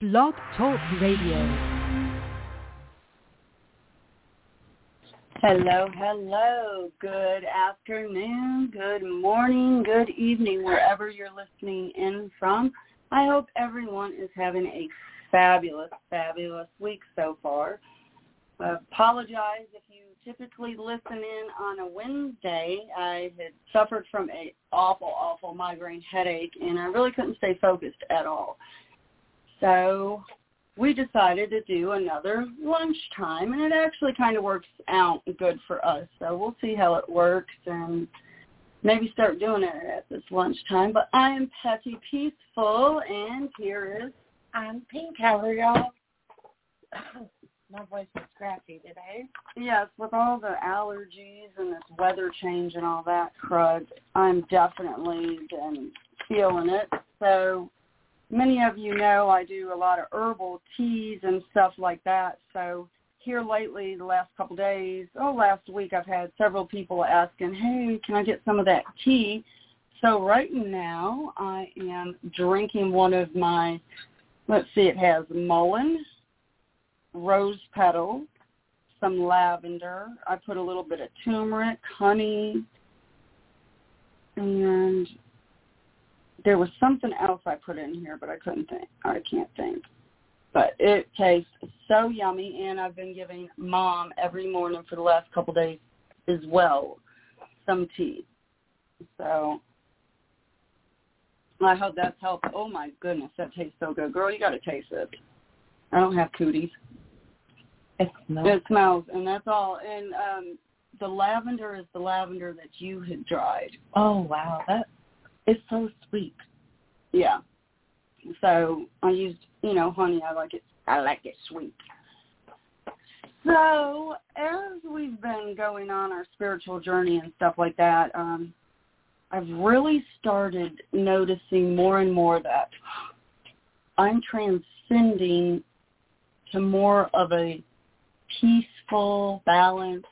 Blog Talk Radio. Hello, hello. Good afternoon, good morning, good evening, wherever you're listening in from. I hope everyone is having a fabulous, fabulous week so far. I apologize if you typically listen in on a Wednesday. I had suffered from an awful migraine headache, and I really couldn't stay focused at all. So we decided to do another lunchtime, and it actually kind of works out good for us. So we'll see how it works and maybe start doing it at this lunchtime. But I am Petty Peaceful, and here is... I'm Pink. How are y'all? My voice is scratchy today. Yes, with all the allergies and this weather change and all that crud, I'm definitely been feeling it. So many of you know I do a lot of herbal teas and stuff like that. So here lately, the last couple days, last week, I've had several people asking, hey, can I get some of that tea? So right now I am drinking one of my, let's see, it has mullein, rose petal, some lavender. I put a little bit of turmeric, honey, and there was something else I put in here, but I can't think. But it tastes so yummy, and I've been giving Mom every morning for the last couple days as well some tea. So I hope that's helped. Oh, my goodness, that tastes so good. Girl, you got to taste it. I don't have cooties. It smells, and that's all. And the lavender is the lavender that you had dried. Oh, wow. That is so sweet. Yeah. So I used, honey. I like it sweet. So as we've been going on our spiritual journey and stuff like that, I've really started noticing more and more that I'm transcending to more of a peaceful, balanced,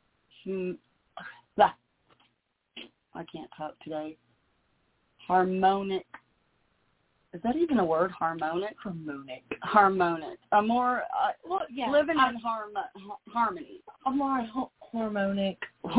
I can't talk today, harmonic. Is that even a word, harmonic? Harmonic. A more, living in harmony. A more harmonic.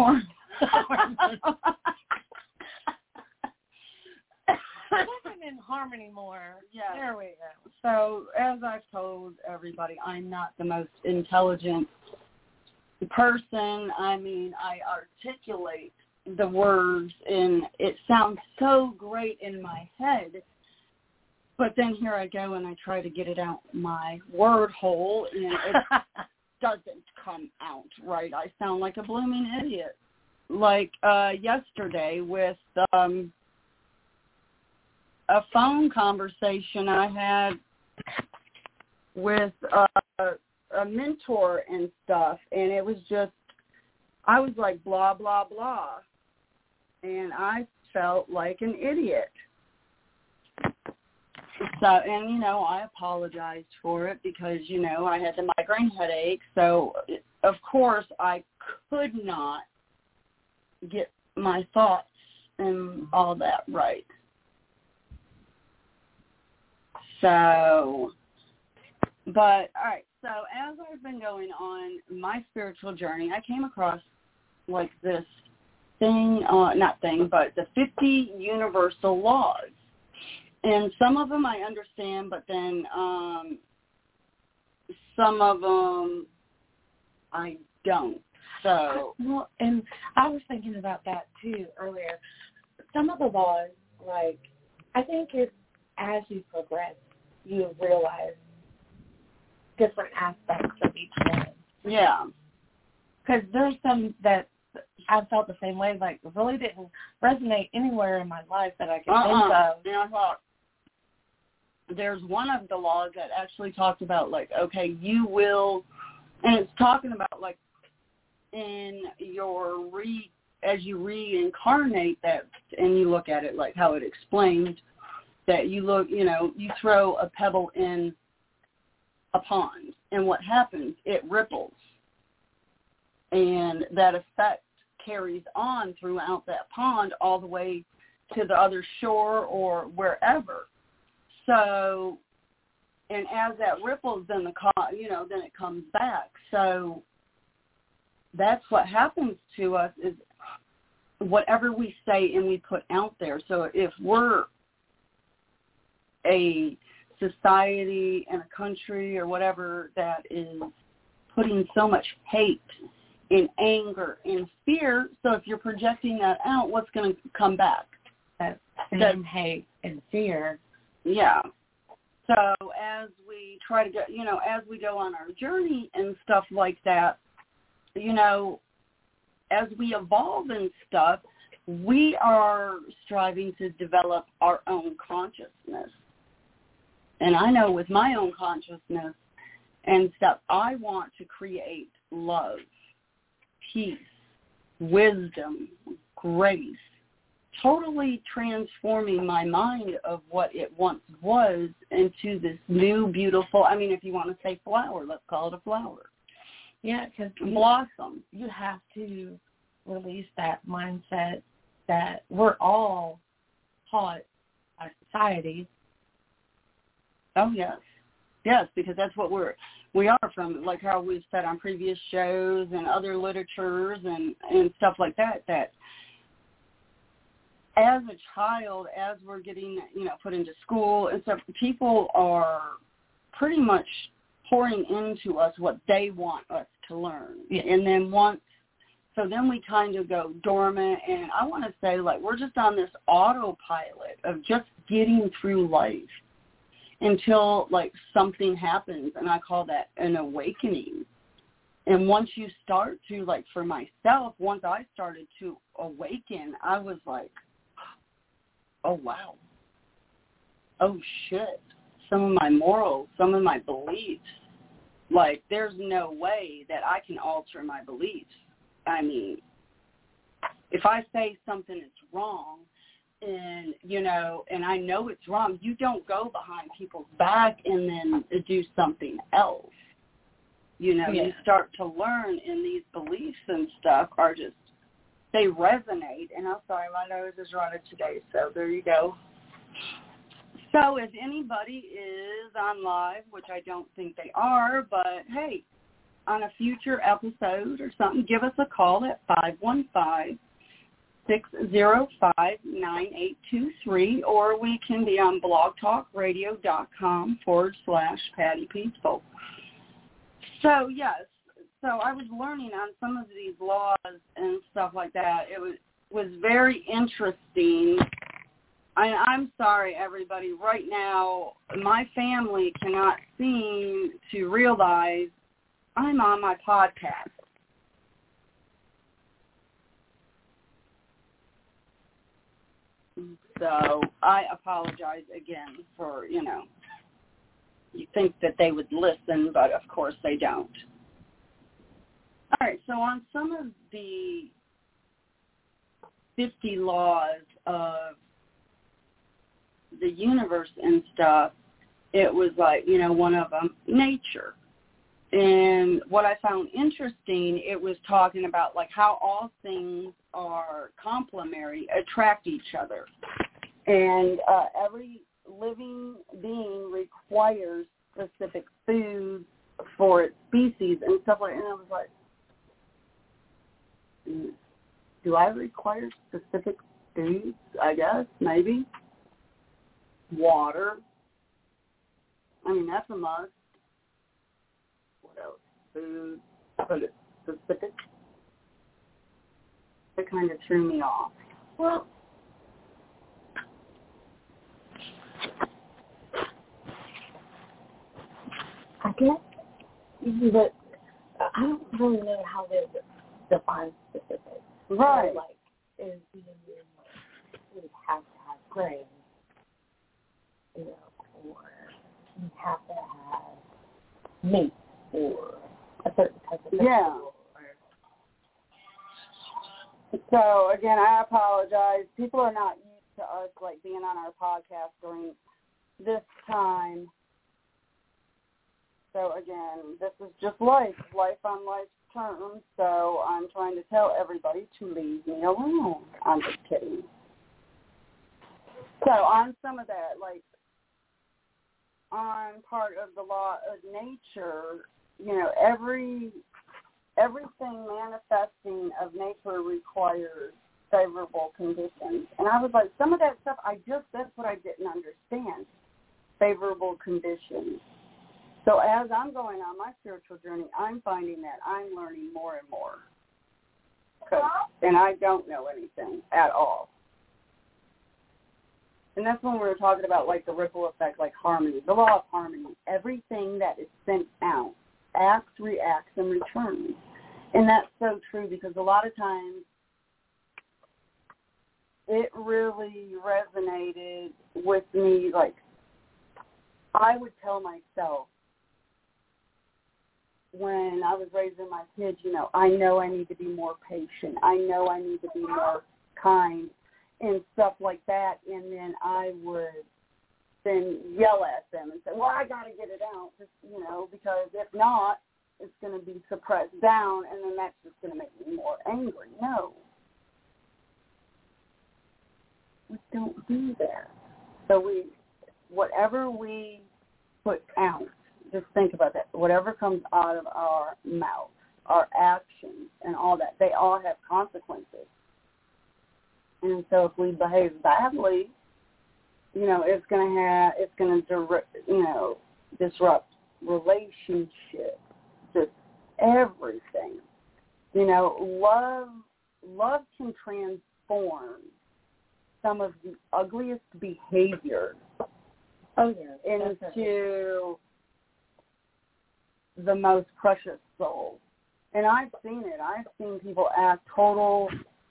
Living in harmony more. Yeah. There we go. So, as I've told everybody, I'm not the most intelligent person. I mean, I articulate the words, and it sounds so great in my head. But then here I go, and I try to get it out my word hole, and it doesn't come out right. I sound like a blooming idiot. Like yesterday with a phone conversation I had with a mentor and stuff, and it was just, I was like, blah, blah, blah, and I felt like an idiot. So, and, I apologized for it because, I had the migraine headache, so, of course, I could not get my thoughts and all that right. So, but, all right, so as I've been going on my spiritual journey, I came across, like, this thing, but the 50 universal laws. And some of them I understand, but then some of them I don't. So, well, and I was thinking about that, too, earlier. Some of the laws, like, I think it's as you progress, you realize different aspects of each one. Yeah. Because there's some that I felt the same way, like, really didn't resonate anywhere in my life that I could think of. Yeah, I thought there's one of the laws that actually talked about, like, okay, you will, and it's talking about, like, in your as you reincarnate that, and you look at it like how it explained, that you look, you throw a pebble in a pond, and what happens, it ripples, and that effect carries on throughout that pond all the way to the other shore or wherever. So And as that ripples, then then it comes back. So that's what happens to us is whatever we say and we put out there. So if we're a society and a country or whatever that is putting so much hate and anger and fear, so if you're projecting that out, what's going to come back? That same hate and fear. Yeah. So as we try to go, as we go on our journey and stuff like that, as we evolve and stuff, we are striving to develop our own consciousness. And I know with my own consciousness and stuff, I want to create love, peace, wisdom, grace, totally transforming my mind of what it once was into this new, beautiful, if you want to say flower, let's call it a flower. Yeah, because blossom. You have to release that mindset that we're all taught by society. Oh, yes. Yes, because that's what we are from, like how we've said on previous shows and other literatures and stuff like that, that as a child, as we're getting, put into school and stuff, people are pretty much pouring into us what they want us to learn. Yeah. And then then we kind of go dormant, and I want to say, like, we're just on this autopilot of just getting through life until, like, something happens, and I call that an awakening. And once you start to, like, for myself, once I started to awaken, I was like, oh, wow. Oh, shit. Some of my morals, some of my beliefs, like, there's no way that I can alter my beliefs. If I say something is wrong, and, and I know it's wrong, you don't go behind people's back and then do something else. Yeah. You start to learn, and these beliefs and stuff are just, they resonate. And I'm sorry, my nose is running today, so there you go. So if anybody is on live, which I don't think they are, but hey, on a future episode or something, give us a call at 515-605-9823, or we can be on blogtalkradio.com/Patty Peaceful. So, yes, so I was learning on some of these laws and stuff like that. It was very interesting. I'm sorry, everybody. Right now, my family cannot seem to realize I'm on my podcast. So I apologize again for, you think that they would listen, but of course they don't. All right, so on some of the 50 laws of the universe and stuff, it was like, one of them, nature. And what I found interesting, it was talking about like how all things are complementary, attract each other. And every living being requires specific food for its species and stuff like that. And I was like, do I require specific foods? I guess, maybe. Water. That's a must. What else? Food. But it's specific. It kind of threw me off. Well, I guess that I don't really know how they define specific. Right. Like, is you have to have grain, or you have to have meat, or a certain type of vegetable. Yeah. So, again, I apologize. People are not used to us, like, being on our podcast during this time. So, again, this is just life on life's terms. So I'm trying to tell everybody to leave me alone. I'm just kidding. So on some of that, like, on part of the law of nature, you know, everything manifesting of nature requires favorable conditions. And I was like, some of that stuff, that's what I didn't understand, favorable conditions. So as I'm going on my spiritual journey, I'm finding that I'm learning more and more. And I don't know anything at all. And that's when we were talking about, like, the ripple effect, like harmony, the law of harmony. Everything that is sent out acts, reacts, and returns. And that's so true because a lot of times it really resonated with me. Like, I would tell myself when I was raising my kids, you know I need to be more patient. I know I need to be more kind and stuff like that. And then I would then yell at them and say, well, I got to get it out, just, you know, because if not, it's going to be suppressed down, and then that's just going to make me more angry. No. We don't do that. So whatever we put out, just think about that. Whatever comes out of our mouth, our actions, and all that, they all have consequences. And so if we behave badly, you know, it's going to disrupt relationships, just everything. You know, love can transform some of the ugliest behaviors into the most precious soul. And I've seen it. I've seen people act total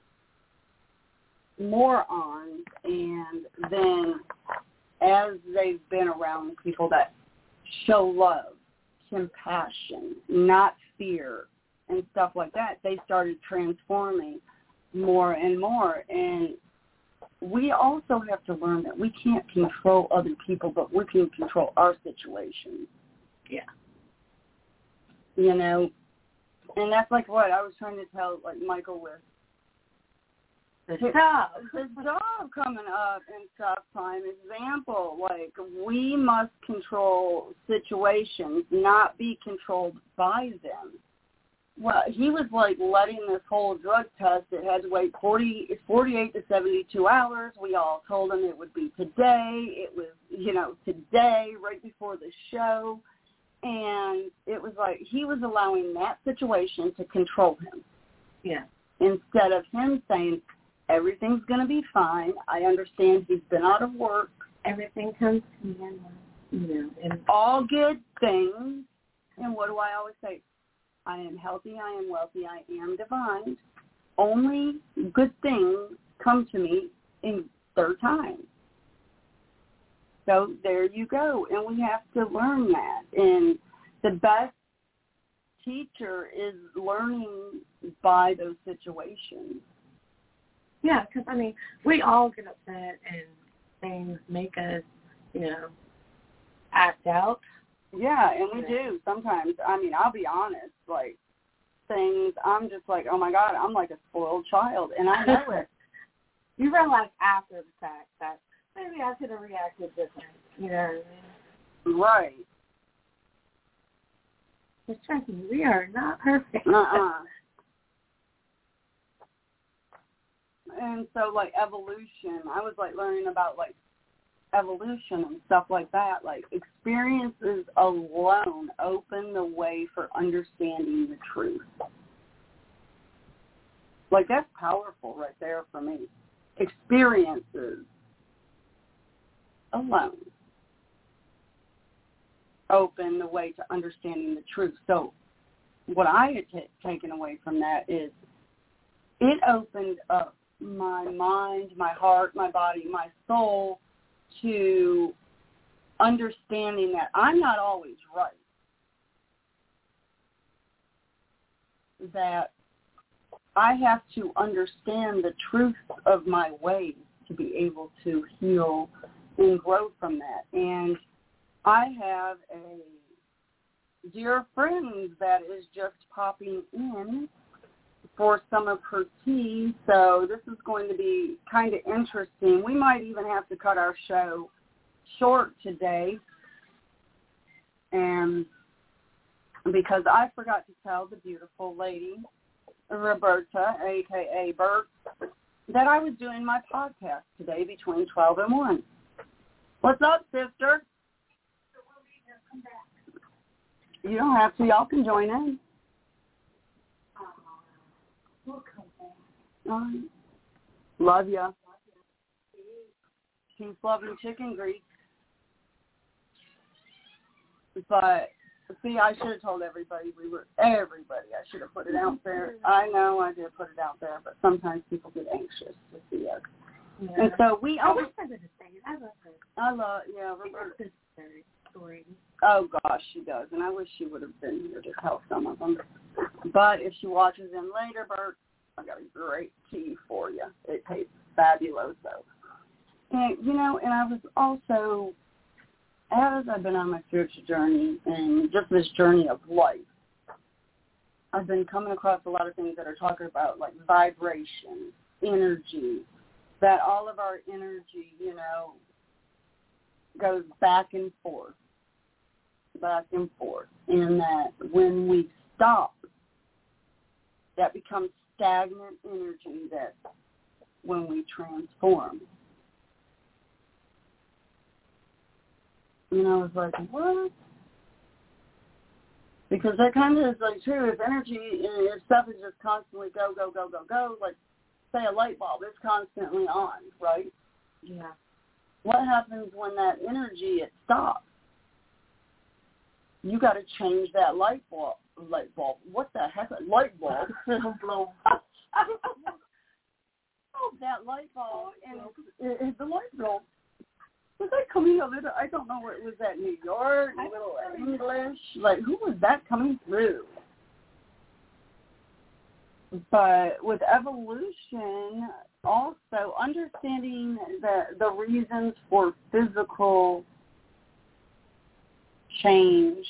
morons, and then as they've been around people that show love, compassion, not fear, and stuff like that, they started transforming more and more. And we also have to learn that we can't control other people, but we can control our situations. Yeah. You know, and that's like what I was trying to tell, like, Michael with the job coming up and stuff. Prime example, like, we must control situations, not be controlled by them. Well, he was like letting this whole drug test, it had to wait 48 to 72 hours. We all told him it would be today. It was, you know, today, right before the show. And it was like he was allowing that situation to control him. Yeah. Instead of him saying, everything's going to be fine. I understand he's been out of work. Everything comes to him, you know. And all good things. And what do I always say? I am healthy, I am wealthy, I am divine. Only good things come to me in third time. So there you go. And we have to learn that. And the best teacher is learning by those situations. Yeah, because, I mean, we all get upset and things make us, you know, act out. Yeah, and we do sometimes. I mean, I'll be honest, like, things, I'm just like, oh, my God, I'm like a spoiled child, and I know it. You realize after the fact that maybe I could have reacted different, you know what I mean? Right. Just trust me, we are not perfect. And so, like, evolution, I was, like, learning about, like, evolution and stuff like that. Like, experiences alone open the way for understanding the truth. Like, that's powerful right there for me. Experiences alone open the way to understanding the truth. So what I had taken away from that is it opened up my mind, my heart, my body, my soul to understanding that I'm not always right. That I have to understand the truth of my ways to be able to heal and grow from that. And I have a dear friend that is just popping in for some of her tea, so this is going to be kind of interesting. We might even have to cut our show short today because I forgot to tell the beautiful lady, Roberta, a.k.a. Bert, that I was doing my podcast today between 12 and 1. What's up, sister? You don't have to. Y'all can join in. We'll come back. All right. Love ya. Peace, love, and chicken grease. But, see, I should have told everybody I should have put it out there. I know I did put it out there, but sometimes people get anxious to see us. Yeah. And so we always... I love her. Roberta. Story. Oh, gosh, she does. And I wish she would have been here to tell some of them. But if she watches them later, Bert, I got a great tea for you. It tastes fabuloso. And, and I was also, as I've been on my spiritual journey and just this journey of life, I've been coming across a lot of things that are talking about, like, vibration, energy, that all of our energy, goes back and forth, and that when we stop, that becomes stagnant energy that when we transform. I was like, what? Because that kind of is like true. If energy, if stuff is just constantly go, go, go, go, go, like, say a light bulb, it's constantly on, right? Yeah. What happens when that energy, it stops? You got to change that light bulb. What the heck? Light bulb? That light bulb. And the light bulb. Was that coming out of, I don't know, was that New York, Little English? Like, who was that coming through? But with evolution, also understanding the reasons for physical change,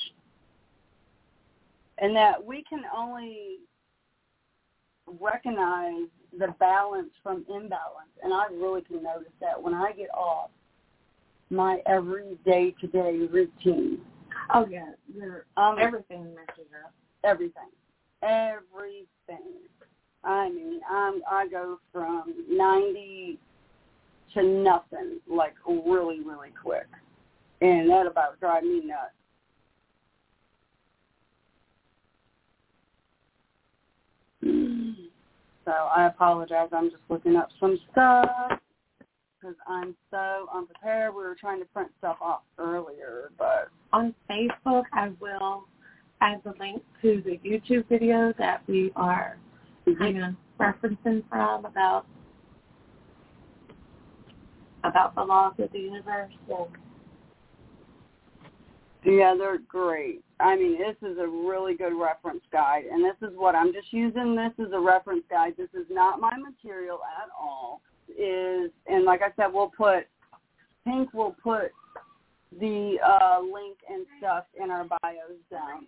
and that we can only recognize the balance from imbalance. And I really can notice that when I get off my every day-to-day routine. Oh, yeah. Everything messes up. Everything. I mean, I go from 90 to nothing, like, really, really quick. And that about drives me nuts. So I apologize. I'm just looking up some stuff because I'm so unprepared. We were trying to print stuff off earlier, but on Facebook, I will add the link to the YouTube video that we are referencing from about the laws of the universe. Yeah, they're great. I mean, this is a really good reference guide, and this is what I'm just using. This is a reference guide. This is not my material at all. And like I said, Pink will put the link and stuff in our bios down.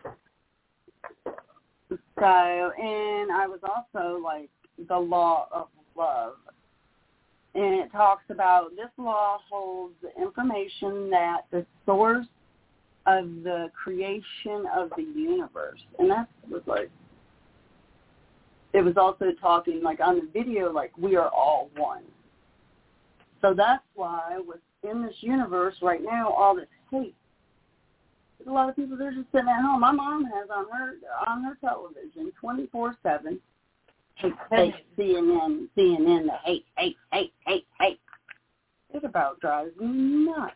So, and I was also like the law of love. And it talks about this law holds the information that the source of the creation of the universe. And that was like, it was also talking like on the video, like we are all one. So that's why within this universe right now, all this hate. There's a lot of people, they're just sitting at home. My mom has on her television 24/7. Hate, CNN, the hate. It about drives me nuts.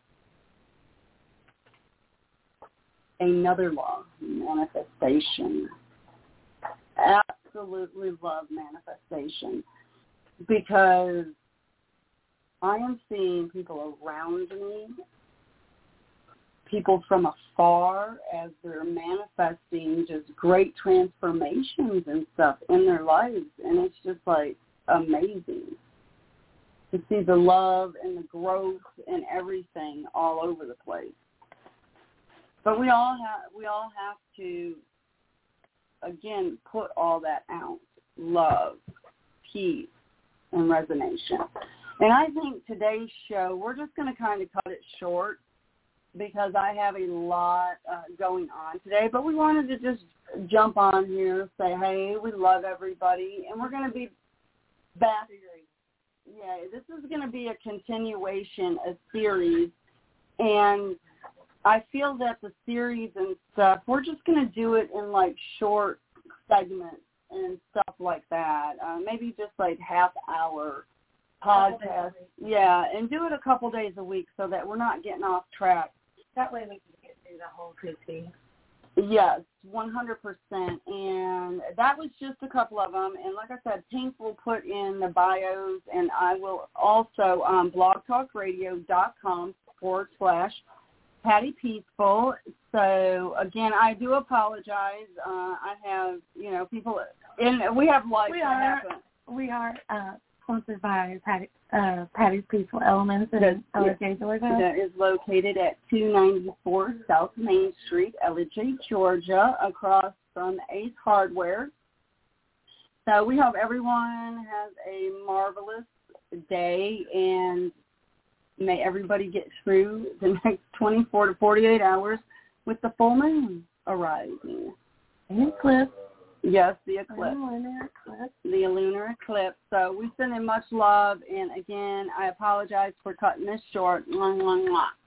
Another law, manifestation. Absolutely love manifestation because I am seeing people around me, people from afar, as they're manifesting just great transformations and stuff in their lives. And it's just like amazing to see the love and the growth and everything all over the place. But we all have to, again, put all that out. Love, peace, and resonation. And I think today's show, we're just going to kind of cut it short because I have a lot going on today. But we wanted to just jump on here, say, hey, we love everybody, and we're going to be back. Yeah, this is going to be a continuation, a series, and I feel that the series and stuff, we're just going to do it in, like, short segments and stuff like that, maybe just, like, half-hour podcast. Yeah, and do it a couple days a week so that we're not getting off track. That way we can get through the whole cookie. Yes, 100%. And that was just a couple of them. And like I said, Pink will put in the bios, and I will also on blogtalkradio.com/Patty Peaceful. So, again, I do apologize. I have, people, and we have life that happen. We are sponsored by Patty's Peaceful Elements in Ellijay, Georgia. That is located at 294 South Main Street, Ellijay, Georgia, across from Ace Hardware. So we hope everyone has a marvelous day, and may everybody get through the next 24 to 48 hours with the full moon arising. And eclipse. Yes, the eclipse. The lunar eclipse. So we send in much love, and again, I apologize for cutting this short. Mwah, mwah, mwah.